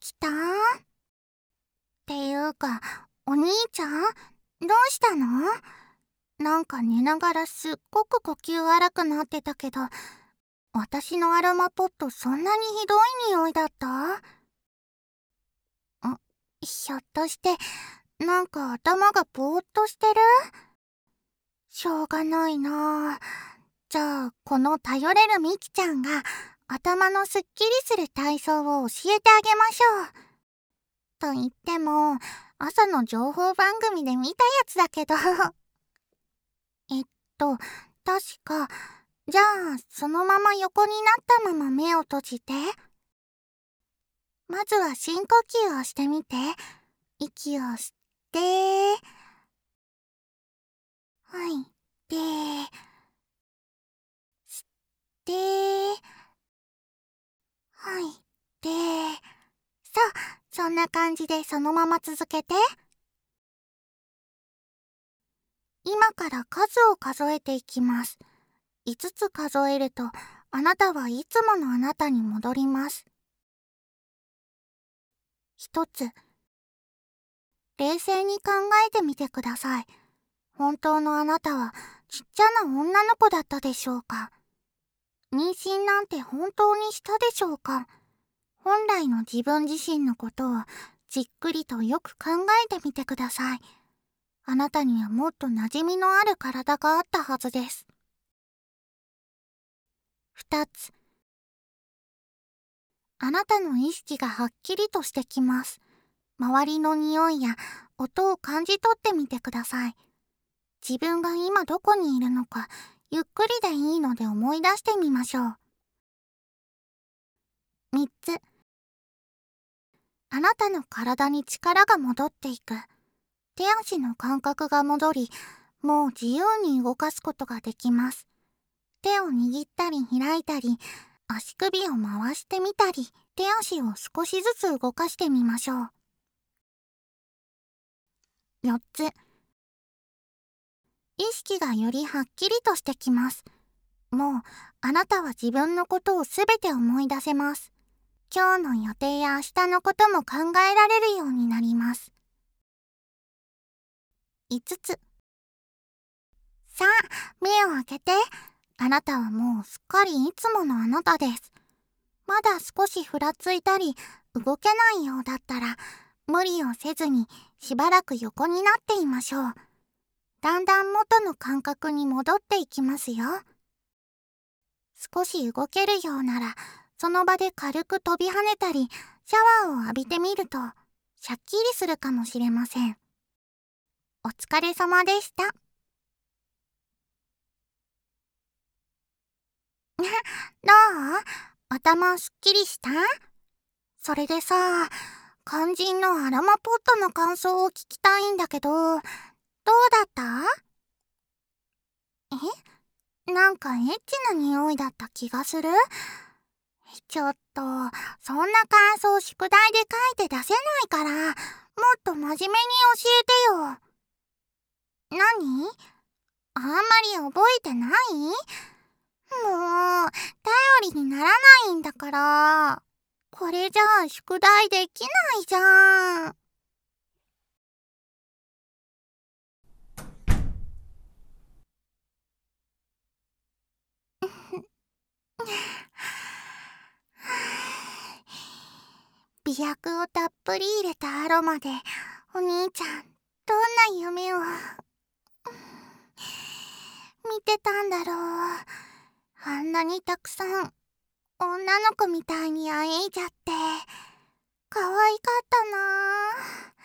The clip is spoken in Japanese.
きたんっていうか、お兄ちゃん、どうしたの？なんか寝ながらすっごく呼吸荒くなってたけど、私のアロマポットそんなにひどい匂いだった？ひょっとして、なんか頭がぼーっとしてる？しょうがないなあ。じゃあ、この頼れるみきちゃんが、頭のすっきりする体操を教えてあげましょう。と言っても、朝の情報番組で見たやつだけど。えっと、確か、じゃあ、そのまま横になったまま目を閉じて。まずは深呼吸をしてみて。息を吸って、吐いて、吸って、吐いて。そう、そんな感じでそのまま続けて。今から数を数えていきます。5つ数えると、あなたはいつものあなたに戻ります。1つ、冷静に考えてみてください。本当のあなたはちっちゃな女の子だったでしょうか？妊娠なんて本当にしたでしょうか？本来の自分自身のことをじっくりとよく考えてみてください。あなたにはもっと馴染みのある体があったはずです。2つ、あなたの意識がはっきりとしてきます。周りの匂いや音を感じ取ってみてください。自分が今どこにいるのか、ゆっくりでいいので思い出してみましょう。3つ、あなたの体に力が戻っていく。手足の感覚が戻り、もう自由に動かすことができます。手を握ったり開いたり、足首を回してみたり、手足を少しずつ動かしてみましょう。4つ、意識がよりはっきりとしてきます。もう、あなたは自分のことをすべて思い出せます。今日の予定や明日のことも考えられるようになります。5つ、さあ、目を開けて。あなたはもうすっかりいつものあなたです。まだ少しふらついたり、動けないようだったら、無理をせずにしばらく横になっていましょう。だんだん元の感覚に戻っていきますよ。少し動けるようなら、その場で軽く飛び跳ねたり、シャワーを浴びてみると、シャッキリするかもしれません。お疲れ様でした。どう？頭すっきりした？それでさ、肝心のアロマポットの感想を聞きたいんだけど、どうだった？なんかエッチな匂いだった気がする？ちょっと、そんな感想宿題で書いて出せないから、もっと真面目に教えてよ。何？あんまり覚えてない？もう、頼りにならないんだから。これじゃあ宿題できないじゃん。美薬をたっぷり入れたアロマで、お兄ちゃん、どんな夢を見てたんだろう。あんなにたくさん、女の子みたいに会えちゃって、可愛かったなぁ。